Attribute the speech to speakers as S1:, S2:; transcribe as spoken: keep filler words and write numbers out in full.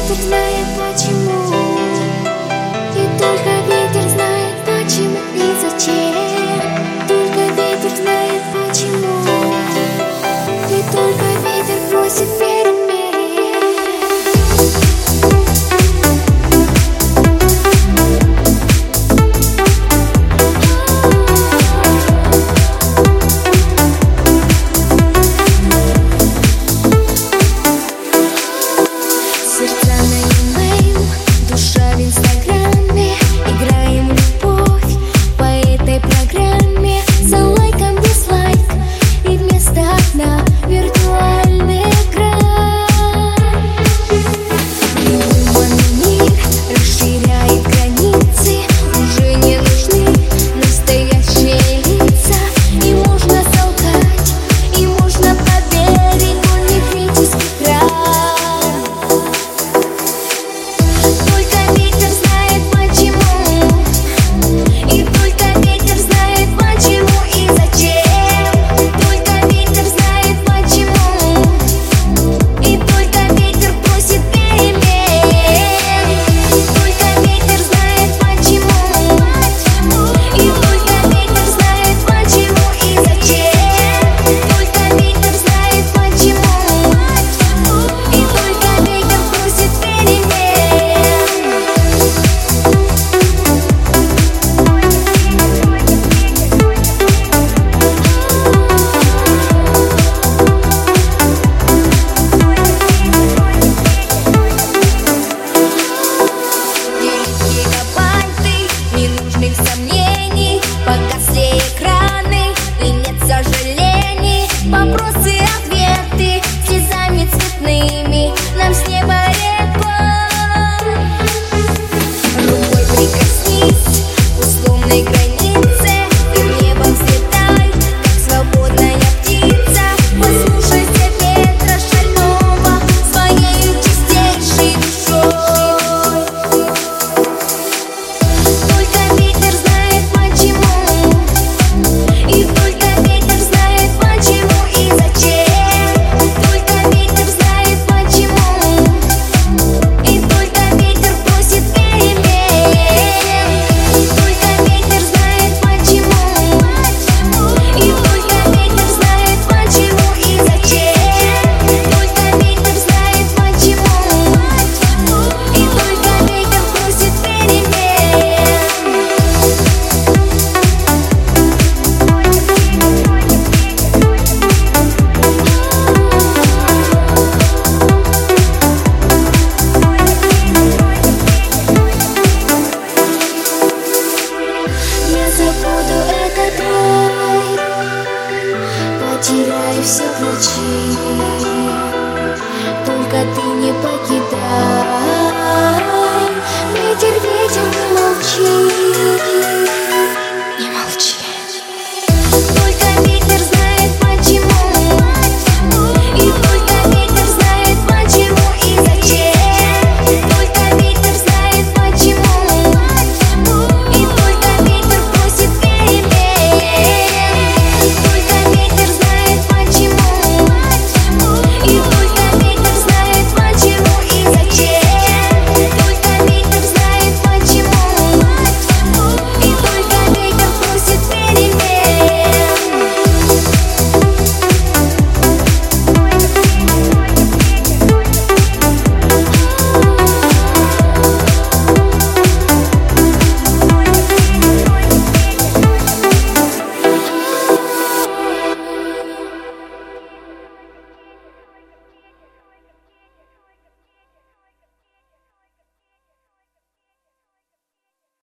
S1: ветер знает почему, и только ветер знает почему и зачем. Только ветер знает почему, и только ветер просит перемен.
S2: Сомнений, погасли экраны, и нет сожалений. Вопросы, ответы слезами цветными нам с неба рекой. Рукой прикоснись к условной границе, и в небо взлетай, как свободная птица. Послушайся ветра шального своей чистейшей душой. Только ветер знает почему, и только ветер знает почему и зачем. Только ветер знает почему, и только ветер просит перемен. Только ветер знает почему, и только ветер знает почему и зачем. Только ветер знает почему, и только ветер просит перемен.
S1: Я забуду этот рай, потеряю все ключи, только ты не покидай. Ветер, ветер, не молчи.